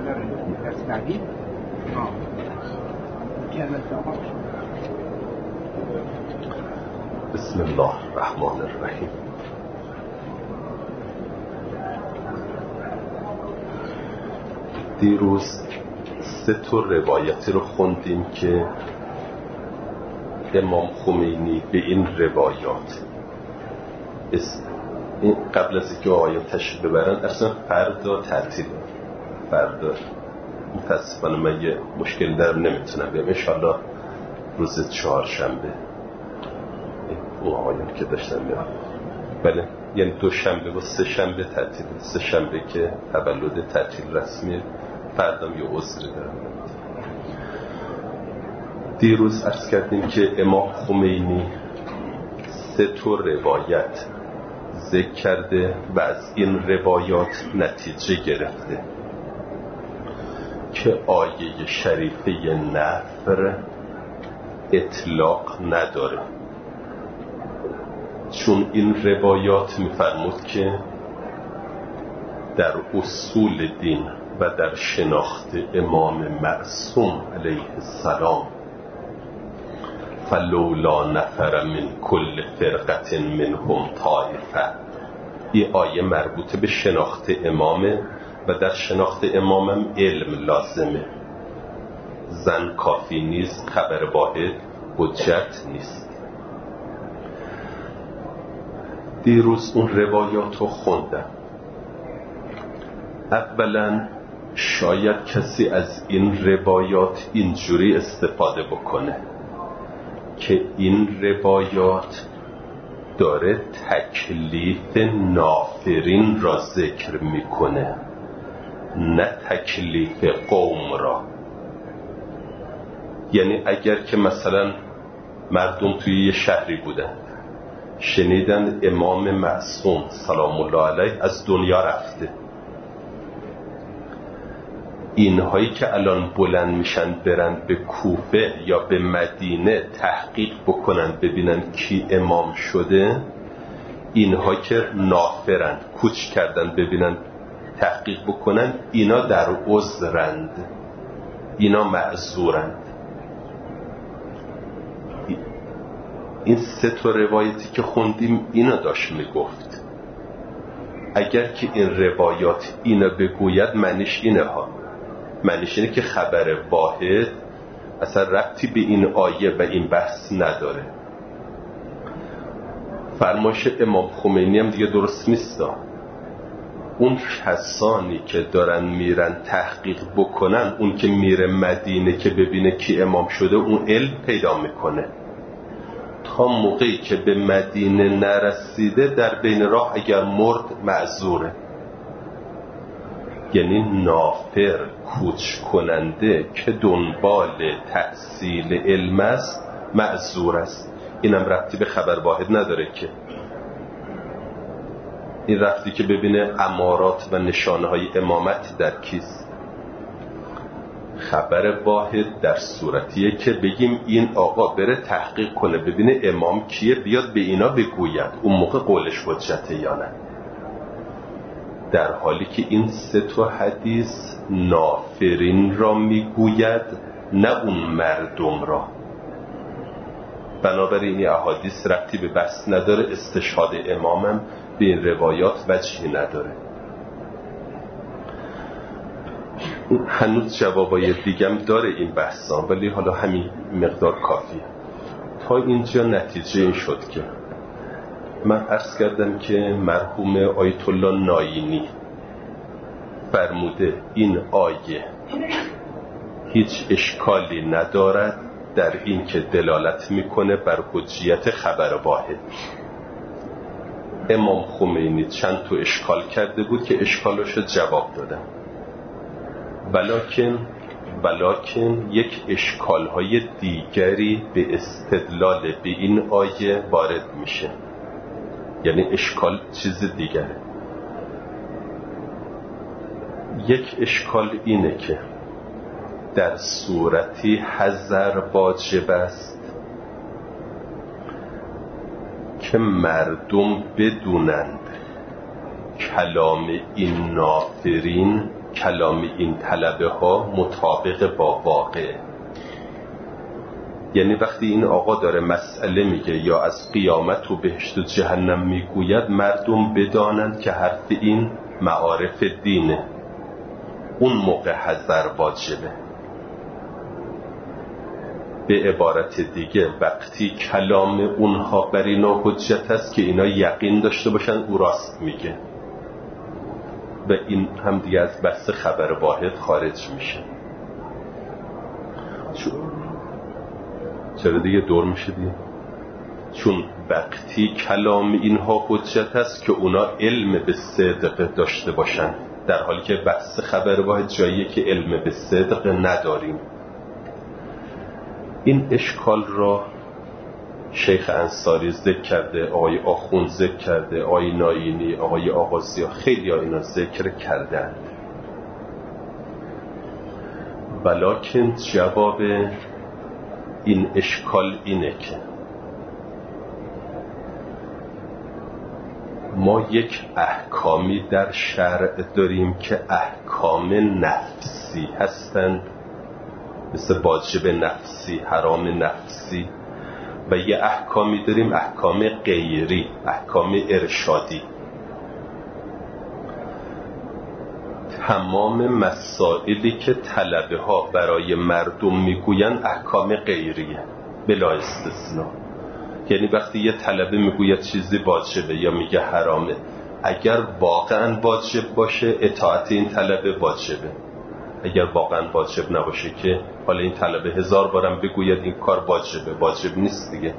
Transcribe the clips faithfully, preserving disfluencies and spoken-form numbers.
تستعجیل بسم الله الرحمن الرحیم. دیروز سه تا روایتی رو خوندیم که امام خمینی به این روایات این قبل از اینکه آیات تشریف ببرن اصلا فردا تعطیل، فردا متاسفانه من یه مشکل در نمیتونم بیام، انشالله روز چهارشنبه اون آیات که داشتم بیام. بله، یعنی دو شنبه و سه شنبه تعطیل، سه شنبه که تولد تعطیل رسمی، فردام یه عذری دارم. دیروز عرض کردیم که امام خمینی سه تا روایت ذکر کرده و از این روایات نتیجه گرفته که آیه شریفه نفر اطلاق نداره، چون این روایات میفرمود که در اصول دین و در شناخت امام معصوم علیه السلام فلولا نفر من کل فرقت منهم طائفه، این آیه مربوط به شناخت امامه و در شناخت امامم علم لازمه، زن کافی نیست، خبر واحد حجت نیست. دیروز اون روایات رو خوندم. اولا شاید کسی از این روایات اینجوری استفاده بکنه که این روایات داره تکلیف نافرین را ذکر میکنه، نه تکلیف قوم را. یعنی اگر که مثلا مردم توی یه شهری بودن، شنیدن امام معصوم سلام الله علیه از دنیا رفته، اینهایی که الان بلند میشن برن به کوفه یا به مدینه تحقیق بکنن ببینن کی امام شده، اینها که نافرن کوچ کردن ببینن تحقیق بکنن، اینا در عذرند، اینا معذورند. این سه تا روایتی که خوندیم اینا داشت میگفت. اگر که این روایات اینا بگوید معنیش اینه ها، معنیش اینه که خبر واحد اصلا ربطی به این آیه و این بحث نداره. فرمایش امام خمینی هم دیگه درست نیست. اون کسانی که دارن میرن تحقیق بکنن، اون که میره مدینه که ببینه کی امام شده، اون علم پیدا میکنه. تا موقعی که به مدینه نرسیده در بین راه اگر مرد معذوره. یعنی نافر کوچ کننده که دنبال تحصیل علم است معذور است. اینم ربطی به خبر واحد نداره که این رفتی که ببینه امارات و نشانه های امامت در کیست. خبر واحد در صورتیه که بگیم این آقا بره تحقیق کنه ببینه امام کیه، بیاد به اینا بگوید، اون موقع قولش حجته یا نه. در حالی که این سه تا حدیث نافرین را میگوید، نه اون مردم را. بنابراین این احادیث ربطی به بحث نداره، استشهاد امامم به این روایات وجهی نداره. هنوز جوابای دیگم داره این بحثا، ولی حالا همین مقدار کافیه. تا اینجا نتیجه این شد که من عرض کردم که مرحوم آیت الله ناینی فرموده این آیه هیچ اشکالی ندارد در این که دلالت میکنه بر حجیت خبر واحد. امام خمینی چند تا اشکال کرده بود که اشکالاشو جواب دادم، ولکن ولکن یک اشکالهای دیگری به استدلال به این آیه وارد میشه. یعنی اشکال چیز دیگره. یک اشکال اینه که در صورتی حذر واجب است که مردم بدونند کلام این نافرین کلام این طلبه ها مطابق با واقع. یعنی وقتی این آقا داره مسئله میگه یا از قیامت و بهشت و جهنم میگوید، مردم بدانند که حرف این معارف دینه، اون موقع حذر واجبه. به عبارت دیگه وقتی کلام اونها بر اینا حجت است که اینا یقین داشته باشن او راست میگه و این هم دیگه از بحث خبر واحد خارج میشه. چرا دیگه دور میشه دیگه؟ چون وقتی کلام اینها حجت است که اونا علم به صدق داشته باشن، در حالی که بحث خبر واحد جاییه که علم به صدق نداریم. این اشکال را شیخ انصاری ذکر کرده، آقای آخوند ذکر کرده، آقای ناینی، آقای آغازی، خیلی ها اینا ذکر کردن. ولکن جواب این اشکال اینه که ما یک احکامی در شرع داریم که احکام نفسی هستند، مثل واجب نفسی، حرام نفسی، و یه احکامی داریم احکام غیری، احکام ارشادی. تمام مسائلی که طلبه ها برای مردم میگوین احکام غیریه بلا استثناء. یعنی وقتی یه طلبه میگوید چیزی واجبه یا میگه حرامه، اگر واقعا واجب باشه اطاعت این طلبه واجبه، اگر واقعا واجب نباشه که حالا این طلبه هزار بارم بگوید این کار واجبه، واجب نیست دیگه.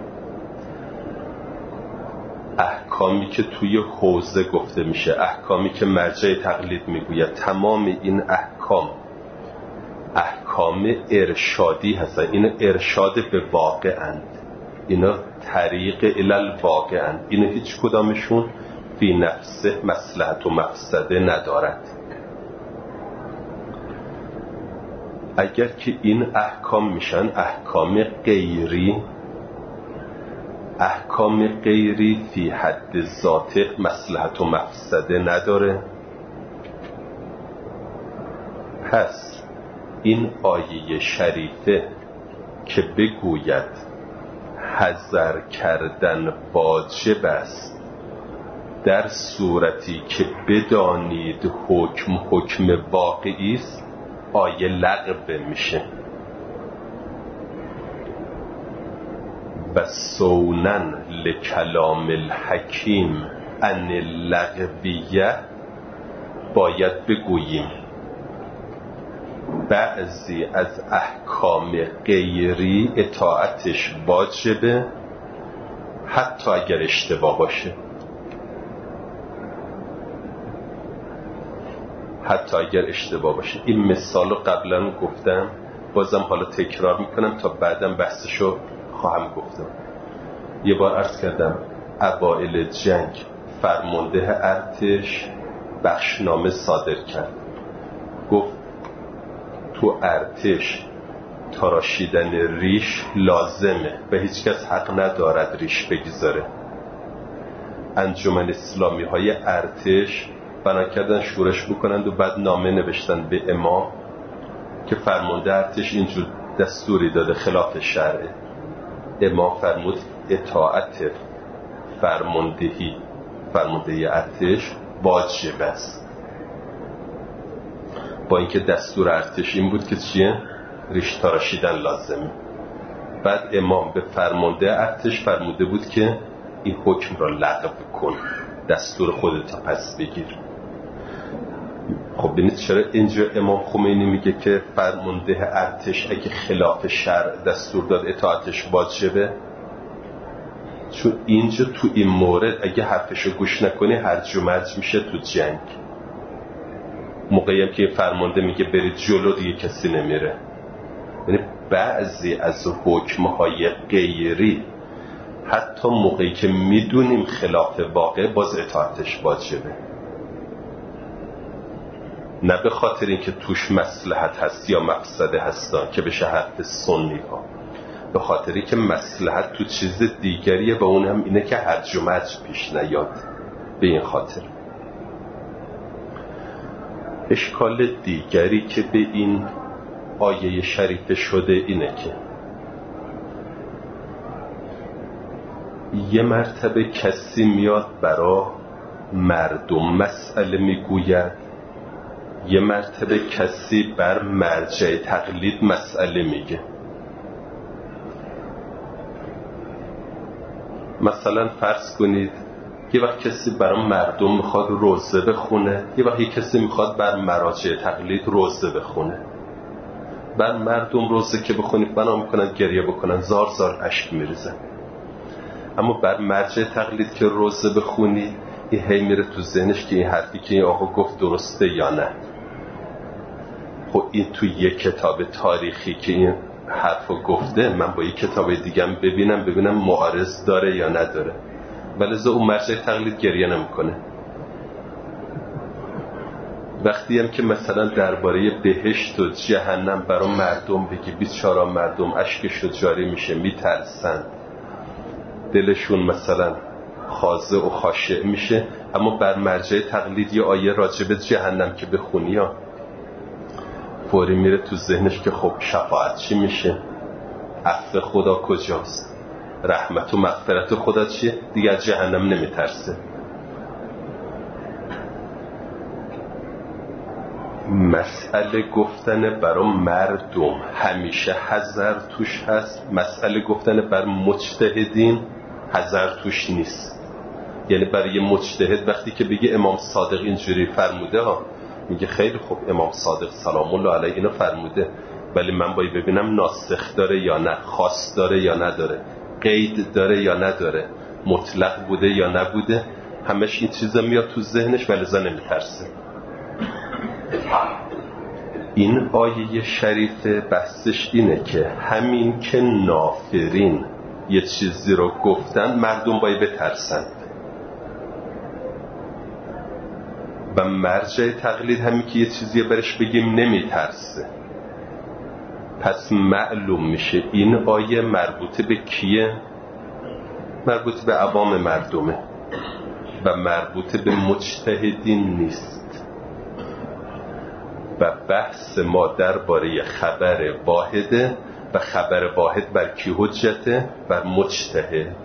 احکامی که توی حوزه گفته میشه، احکامی که مرجع تقلید میگوید، تمام این احکام احکام ارشادی هستن. اینا ارشاد به واقعند، اینا طریق الالواقعند. اینا هیچ کدامشون فی نفسه مصلحت و مفسده ندارد. اگر که این احکام میشن احکام غیری، احکام غیری فی حد ذات مصلحت و مفسده نداره. پس این آیه شریفه که بگوید حذر کردن واجب است در صورتی که بدانید حکم حکم واقعی است، آیه لغو میشه. و سونن لکلام الحکیم ان اللغویه، باید بگوییم بعضی از احکام غیری اطاعتش واجبه حتی اگر اشتباه باشه، حتی اگر اشتباه باشه. این مثال رو قبلا گفتم، بازم حالا تکرار میکنم تا بعدم بحثشو خواهم گفتم. یه بار عرض کردم اوائل جنگ فرمانده ارتش بخشنامه صادر کرد، گفت تو ارتش تراشیدن ریش لازمه و هیچکس حق ندارد ریش بگذاره. انجمن اسلامی های ارتش بنا کردن شورش بکنند و بعد نامه نوشتن به امام که فرمانده ارتش اینجور دستوری داده خلاف شرعه. امام فرمود اطاعت فرماندهی فرماندهی ارتش واجب است، با اینکه دستور ارتش این بود که چیه؟ ریش تراشیدن لازمه. بعد امام به فرمانده ارتش فرموده بود که این حکم را لغو کن، دستور خودت پس بگیر. خب ببینید چرا اینجا امام خمینی میگه که فرمانده ارتش اگه خلاف شرع دستور داد اطاعتش واجبه؟ چون اینجا تو این مورد اگه حرفشو گوش نکنی هرج و مرج میشه تو جنگ. موقعی هم که فرمانده میگه برید جلو دیگه کسی نمیره. یعنی بعضی از حکمهای غیری حتی موقعی که میدونیم خلاف واقع باز اطاعتش واجبه، نه به خاطر اینکه توش مصلحت هست یا مفسده هستن که بشه حرف سنی ها، به خاطری که مصلحت تو چیز دیگریه و اون هم اینه که هرج و مرج پیش نیاد. به این خاطر اشکال دیگری که به این آیه شریفه شده اینه که یه مرتبه کسی میاد برا مردم مسئله میگوید، یه مرتبه کسی بر مرجع تقلید مسئله میگه. مثلا فرض کنید یه وقت کسی برای مردم میخواد روزه بخونه، یه وقت یه کسی میخواد بر مراجع تقلید روزه بخونه. بر مردم روزه که بخونید بنا میکنن گریه بکنن، زار زار اشک میریزن. اما بر مرجع تقلید که روزه بخونی این هی میره تو ذهنش که این حرفی که این آقا گفت درسته یا نه. خب این تو یک کتاب تاریخی که این حرفو گفته، من با یک کتاب دیگه ببینم ببینم معارض داره یا نداره، ولی زه اون مرجع تقلید گریه نمیکنه. وقتی هم که مثلا درباره بهشت و جهنم برای مردم بگی، بیچاره مردم اشکشون جاری میشه، میترسن، دلشون مثلا خاضع و خاشع میشه. اما بر مرجع تقلید یه آیه راجب جهنم که بخونی ها، فوری میره تو ذهنش که خب شفاعت چی میشه، عفو خدا کجاست، رحمت و مغفرت خدا چیه، دیگه از جهنم نمیترسه. مسئله گفتن برای مردم همیشه حذر توش هست، مسئله گفتن بر مجتهدین حذر توش نیست. یعنی برای مجتهد وقتی که بگه امام صادق اینجوری فرموده ها، میگه خیلی خوب امام صادق سلام الله علیه اینو فرموده، ولی من باید ببینم ناسخ داره یا نه، خاص داره یا نداره، قید داره یا نداره، مطلق بوده یا نبوده. همش این چیزا میاد تو ذهنش ولی زن نمیترسه. این آیه شریفه بحثش اینه که همین که نافرین یه چیزی رو گفتن مردم باید بترسن، و مرجع تقلید همین که یه چیزی برش بگیم نمیترسه. پس معلوم میشه این آیه مربوط به کیه؟ مربوط به عوام مردمه و مربوط به مجتهدین نیست. و بحث ما درباره خبر واحده و خبر واحد بر کی حجته؟ بر مجتهد.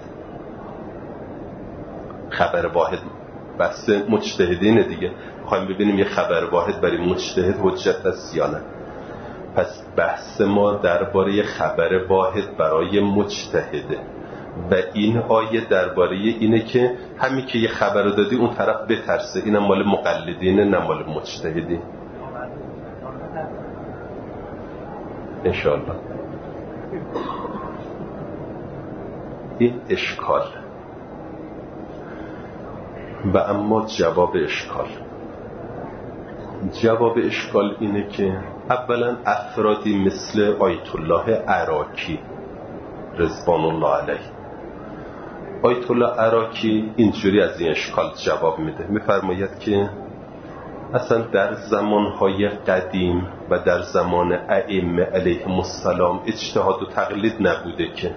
خبر واحد بحث مجتهدین دیگه، میخوایم ببینیم یه خبر واحد برای مجتهد حجت است یا نه. پس بحث ما درباره خبر واحد برای مجتهده و این آیه درباره اینه که همین که یه خبر دادی اون طرف بترسه. اینم مال مقلدینه نه مال مجتهدین. انشاءالله. این اشکال. و اما جواب اشکال جواب اشکال اینه که اولا افرادی مثل آیت الله عراقی رضوان الله علیه، آیت الله عراقی اینجوری از این اشکال جواب میده. میفرماید که اصلا در زمانهای قدیم و در زمان ائمه علیهم السلام اجتهاد و تقلید نبوده که.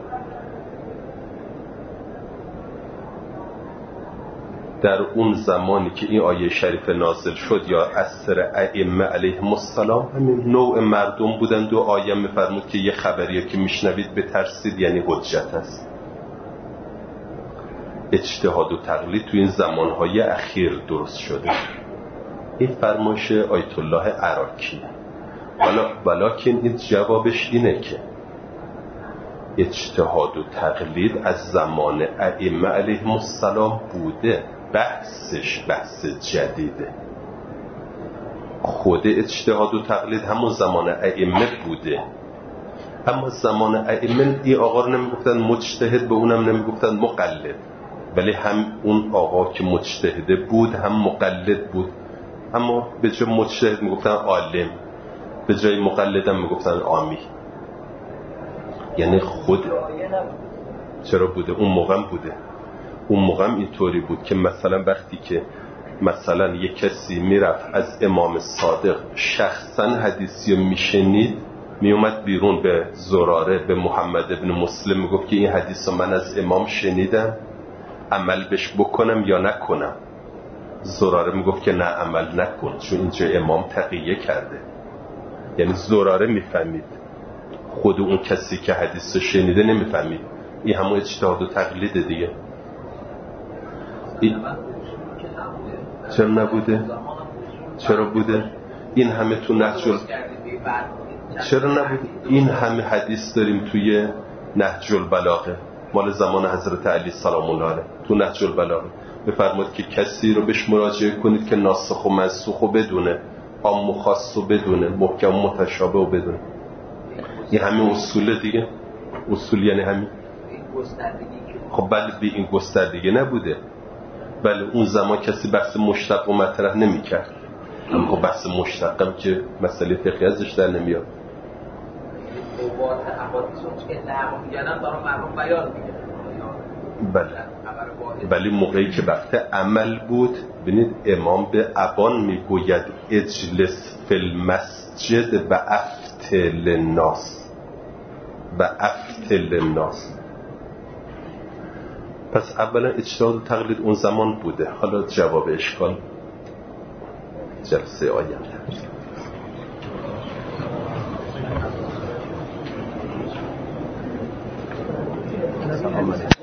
در اون زمانی که این آیه شریف نازل شد یا عصر ائمه علیهم السلام، همین نوع مردم بودند و آیه میفرمود که یه خبریه که میشنوید بترسید یعنی حجت است. اجتهاد و تقلید تو این زمانهای اخیر درست شده. این فرمایش آیت الله عراقی. حالا ولیکن این جوابش اینه که اجتهاد و تقلید از زمان ائمه علیهم السلام بوده، بحثش بحث جدیده. خود اجتهاد و تقلید همون زمان ائمه بوده، اما زمان ائمه این آقا رو نمیگفتن مجتهد، به اونم نمیگفتن مقلد، ولی هم اون آقا که مجتهده بود هم مقلد بود. اما به جای مجتهد میگفتن عالم، به جای مقلد هم میگفتن عامی. یعنی خود چرا بوده؟ اون موقع بوده. اون موقع اینطوری بود که مثلا وقتی که مثلا یک کسی میرفت از امام صادق شخصا حدیثی رو میشنید، میومد بیرون به زراره، به محمد ابن مسلم میگفت که این حدیث رو من از امام شنیدم، عمل بهش بکنم یا نکنم. زراره میگفت که نه عمل نکن، چون اینجا امام تقیه کرده. یعنی زراره میفهمید، خود اون کسی که حدیث رو شنیده نمیفهمید. این همون اجتهاد و تقلید دیگه. این... چرا نبوده؟ چرا بوده؟ این همه تو نهج ال... چرا نبوده؟ این همه حدیث داریم توی نهج البلاغه، مال زمان حضرت علی سلام الله علیه. تو نهج البلاغه بفرمایید که کسی رو بهش مراجعه کنید که ناسخ و منسوخ رو بدونه، عام و خاص رو بدونه، محکم و متشابه رو بدونه. این همین اصول دیگه. اصول یعنی همین. خب بله، به این گستردگی نبوده. بله اون زمان کسی بحث مشتق و مطرح نمی کرد، اما خب بحث مشتقم که مسئله فقهی ازش در نمیاد. بله ولی موقعی که وقت عمل بود، ببینید امام به ابان میگوید اجلس فی المسجد و افتل الناس و افتل الناس. پس اولا اجتهاد و تقلید اون زمان بوده. حالا جواب اشکال جلسه آینده.